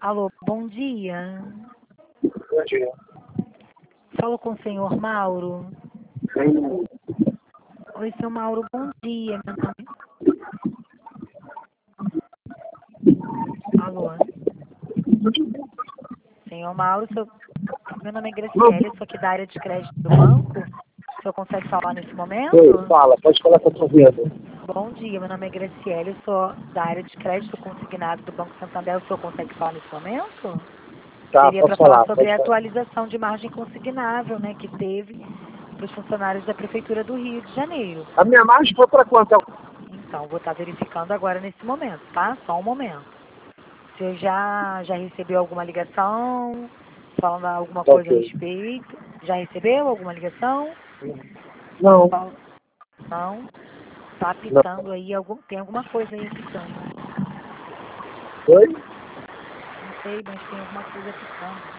Alô, bom dia. Bom dia. Falo com o senhor Mauro. Oi, seu Mauro, bom dia. Meu nome... Alô? Senhor Mauro, meu nome é Graciele, sou aqui da área de crédito do banco. O senhor consegue falar nesse momento? Oi, fala, pode falar com a sua vida. Bom dia, meu nome é Graciele, eu sou da área de crédito consignado do Banco Santander. O senhor consegue falar nesse momento? Tá, Seria para posso falar falar, sobre pode a falar. atualização de margem consignável, né, que teve para os funcionários da Prefeitura do Rio de Janeiro. A minha margem foi para quanto? Então, vou estar verificando agora nesse momento, tá? Só um momento. O senhor já recebeu alguma ligação falando alguma Tá coisa a ok. respeito? Já recebeu alguma ligação? Não, Não? Tá não. apitando aí, tem alguma coisa aí apitando. Oi? Não sei, mas tem alguma coisa apitando.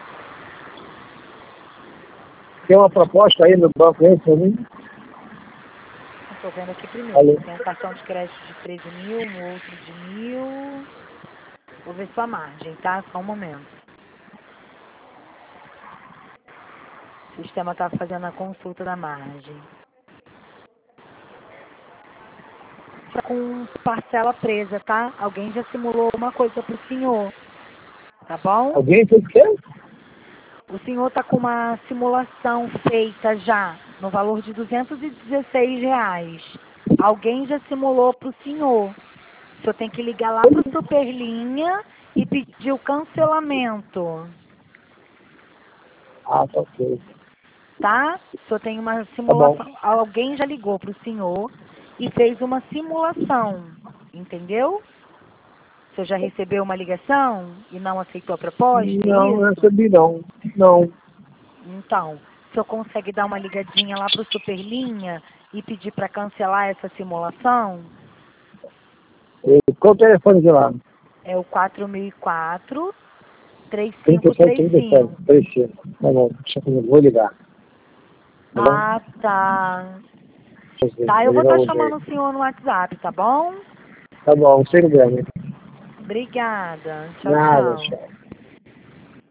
Tem uma proposta aí no banco aí para mim? Estou vendo aqui primeiro. Alô? Tem um cartão de crédito de 13 mil, um outro de 1.000. Vou ver sua margem, tá? Só um momento. O sistema está fazendo a consulta da margem. Tá com parcela presa, tá? Alguém já simulou alguma coisa pro senhor, tá bom? Alguém fez o quê? O senhor tá com uma simulação feita já, no valor de R$ 216. Alguém já simulou pro senhor. O senhor tem que ligar lá pro Superlinha e pedir o cancelamento, Ah, tá ok. tá? O senhor tem uma Tá bom. simulação. Alguém já ligou pro senhor e fez uma simulação, entendeu? O senhor já recebeu uma ligação e não aceitou a proposta, é Não, não isso? recebi não. Não. Então, o senhor consegue dar uma ligadinha lá pro Superlinha e pedir para cancelar essa simulação? E qual o telefone de lá? É o 4004 37, 37, 3535. 35. Tá bom, deixa comigo, vou ligar. Tá bom? Ah, tá. Tá, Vou eu vou ligar estar hoje aí. chamando o senhor no WhatsApp, tá bom? Tá bom, sem problema. Obrigada. Tchau, Nada, tchau. tchau.